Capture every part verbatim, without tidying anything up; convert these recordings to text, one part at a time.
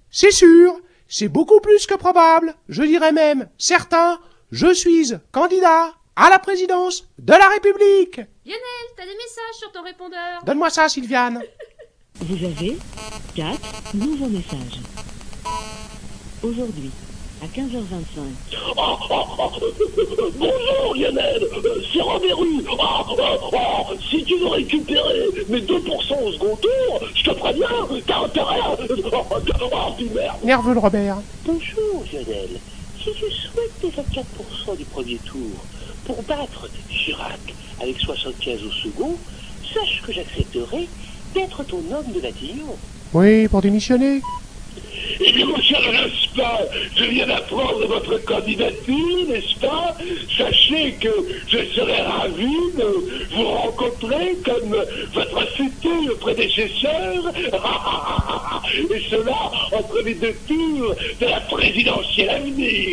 C'est sûr, c'est beaucoup plus que probable, je dirais même certain, je suis candidat à la présidence de la République. Lionel, t'as des messages sur ton répondeur. Donne-moi ça, Sylviane. Vous avez quatre nouveaux messages. Aujourd'hui, à quinze heures vingt-cinq. Oh, oh, oh. Bonjour Lionel, c'est Robert Rue. Oh, oh, oh. Si tu veux récupérer mes deux pour cent au second tour, je te préviens, t'as intérêt à... Oh, oh, tu merde. Nerveux le Robert. Bonjour Lionel, si tu souhaites tes vingt-quatre pour cent du premier tour pour battre Chirac avec soixante-quinze au second, sache que j'accepterai d'être ton homme de bataillon. Oui, pour démissionner. Et bien, mon cher Jospin, je viens d'apprendre votre candidature, n'est-ce pas? Sachez que je serai ravi de vous rencontrer comme votre futur prédécesseur. Et cela entre les deux tours de la présidentielle à venir.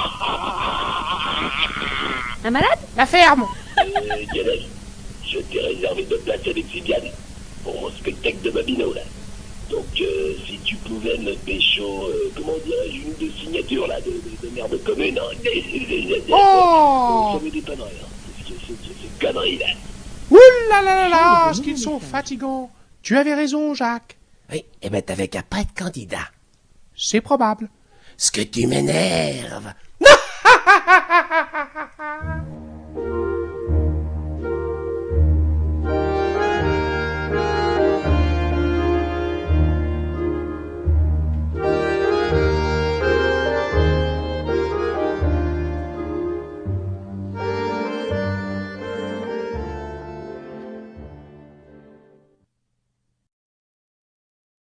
Un malade? La ferme. Euh, Lionel, je t'ai réservé deux places avec Sylviane pour mon spectacle de Babino, là. Donc, euh, si tu pouvais me pécho, euh, comment dirais-je, une de signature, là, de, de, de merde commune, hein. Oh Ça me dépannerait, hein. C'est c'est- c'est- c'est connerie, là. Ouh là là là là, ce qu'ils sont fatigants. Tu avais raison, Jacques. Oui, eh ben t'avais qu'à pas être candidat. C'est probable. Ce que tu m'énerves. Non,